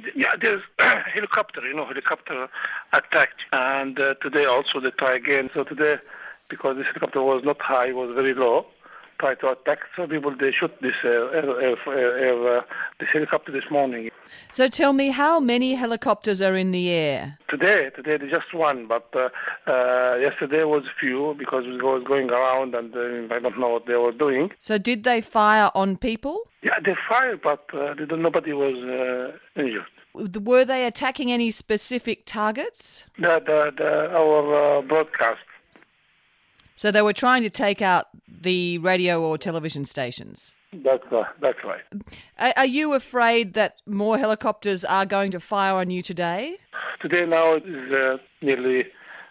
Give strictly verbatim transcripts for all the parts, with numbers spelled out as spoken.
Yeah, there's helicopter, you know, helicopter attacked. And uh, today also they try again. So today, because this helicopter was not high, was very low, try to attack. So people, they shoot this, uh, air, air, air, uh, this helicopter this morning. So tell me, how many helicopters are in the air? Today, today there's just one, but uh, uh, yesterday was few because it was going around and uh, I don't know what they were doing. So did they fire on people? Yeah, they fired, but uh, nobody was uh, injured. Were they attacking any specific targets? The, the, the, our uh, broadcast. So they were trying to take out the radio or television stations? That's, uh, that's right. Are, are you afraid that more helicopters are going to fire on you today? Today now it is uh, nearly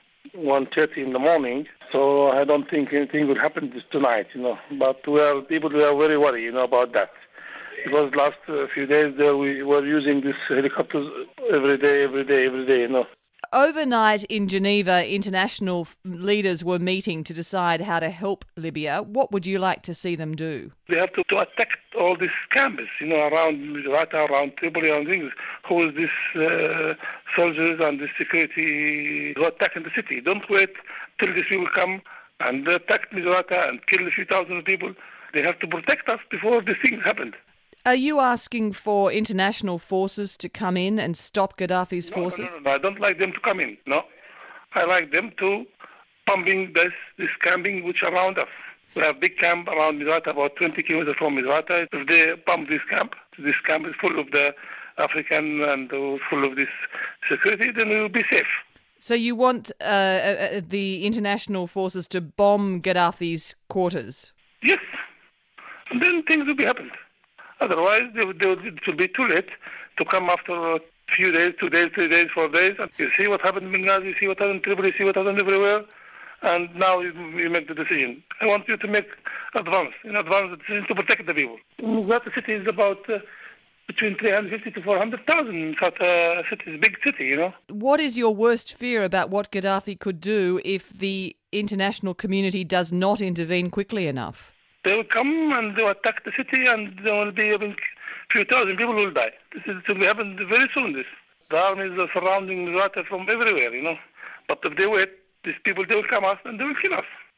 one thirty in the morning, so I don't think anything will happen this tonight, you know. But we are, people we are very worried, you know, about that. Because last uh, few days there we were using these helicopters every day, every day, every day, you know. Overnight in Geneva, international leaders were meeting to decide how to help Libya. What would you like to see them do? They have to, to attack all these camps, you know, around right around Tripoli and things. Who is this uh, soldiers and the security who attack in the city? Don't wait till these people come and attack Misrata and kill a few thousand people. They have to protect us before these things happen. Are you asking for international forces to come in and stop Gaddafi's no, forces? No, no, no, I don't like them to come in, no. I like them to pumping this, this camping which around us. We have big camp around Misrata, about twenty kilometers from Misrata. If they pump this camp, this camp is full of the African and full of this security, then we will be safe. So you want uh, uh, the international forces to bomb Gaddafi's quarters? Yes. And then things will be happened. Otherwise, they, they, it will be too late to come after a few days, two days, three days, four days. And you see what happened in Benghazi, you see what happened in Tripoli, see what happened everywhere. And now you, you make the decision. I want you to make advance, in advance the decision to protect the people. That city is about uh, between three hundred fifty to four hundred thousand. Such a city, big city, you know. What is your worst fear about what Gaddafi could do if the international community does not intervene quickly enough? They will come and they will attack the city and there will be a few thousand people will die. This is to happen very soon, this. The armies are surrounding Misrata from everywhere, you know. But if they wait, these people, they will come us and they will kill us.